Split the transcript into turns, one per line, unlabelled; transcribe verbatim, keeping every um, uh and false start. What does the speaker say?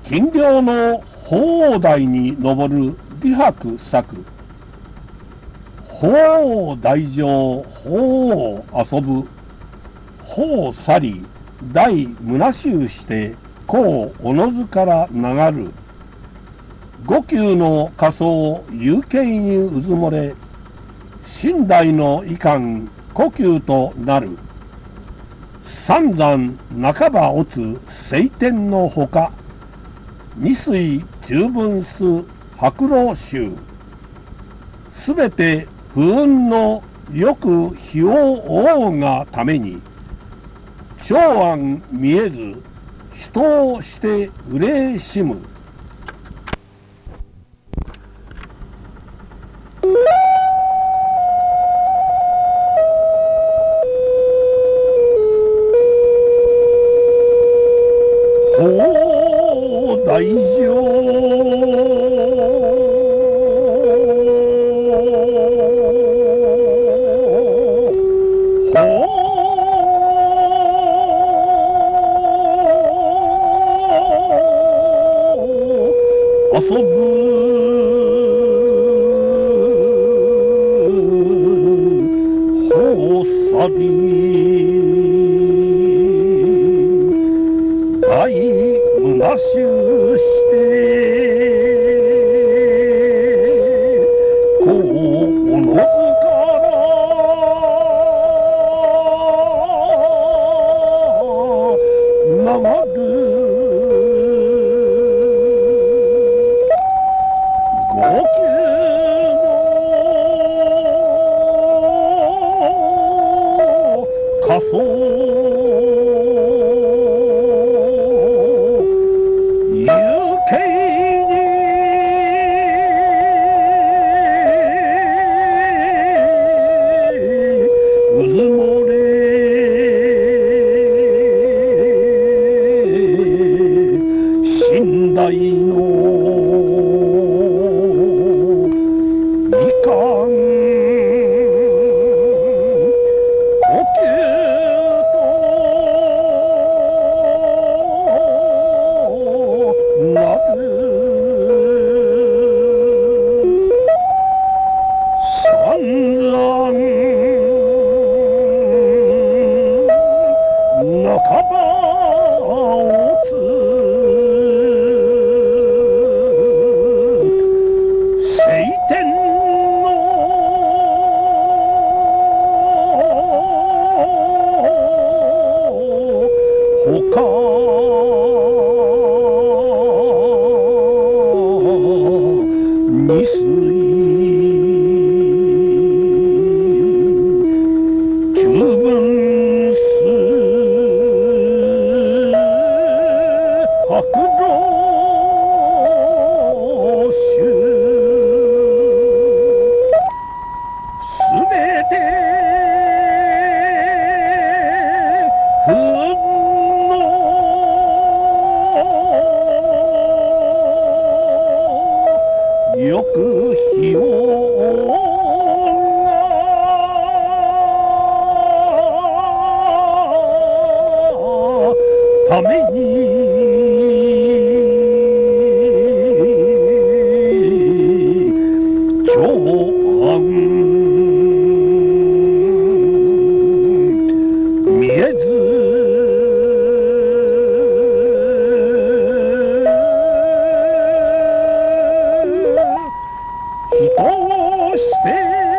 金陵の鳳凰台に登る李白作。鳳凰台上鳳凰遊ぶ。鳳去り大虚衆して甲おのずから流る。五宮の仮想幽景にうずもれ。身代の遺憾故宮となる。三山半ば落つ晴天のほか。二水中分す白老衆。すべて不運のよく日を追うがために。長安見えず人をして憂しむ。鳳台上遊ぶ。鳳去り大虚衆して甲おのずから流る。五宮の仮想幽景にうずもれ。身代の半ば落つ晴天のほか。二水中分白老衆。すべて不運のよく日をために。長安見えず人をして